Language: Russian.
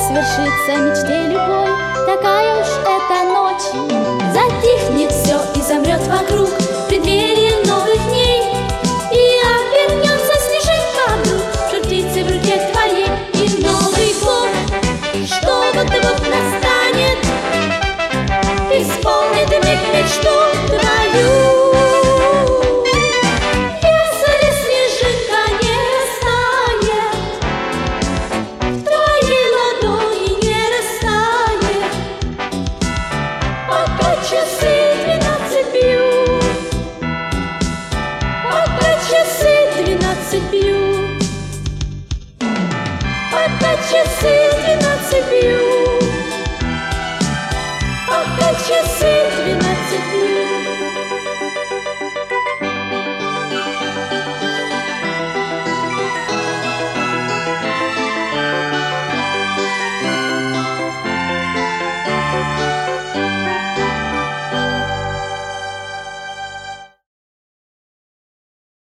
свершится мечте любой, такая уж эта ночь. Затихнет все и замрет вокруг в преддверии новых дней, и обернется снежинка вдруг жар-птицей в руке твоей. И Новый год, что вот настанет, исполнит вмиг мечту.